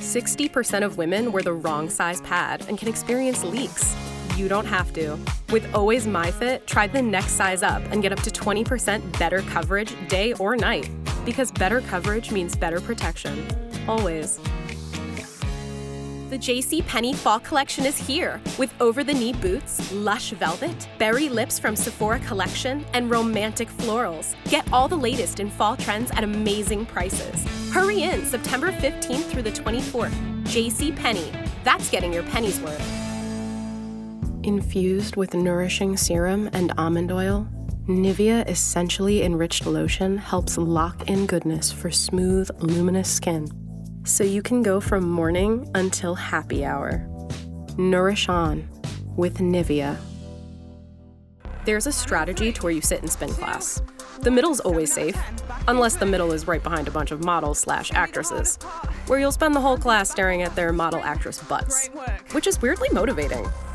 60% of women wear the wrong size pad and can experience leaks. You don't have to. With Always MyFit, try the next size up and get up to 20% better coverage day or night. Because better coverage means better protection. Always. The JCPenney Fall Collection is here with over-the-knee boots, lush velvet, berry lips from Sephora Collection, and romantic florals. Get all the latest in fall trends at amazing prices. Hurry in September 15th through the 24th. JCPenney. That's getting your pennies worth. Infused with nourishing serum and almond oil, Nivea Essentially Enriched Lotion helps lock in goodness for smooth, luminous skin. So you can go from morning until happy hour. Nourish on with Nivea. There's a strategy to where you sit in spin class. The middle's always safe, unless the middle is right behind a bunch of models/actresses, where you'll spend the whole class staring at their model actress butts, which is weirdly motivating.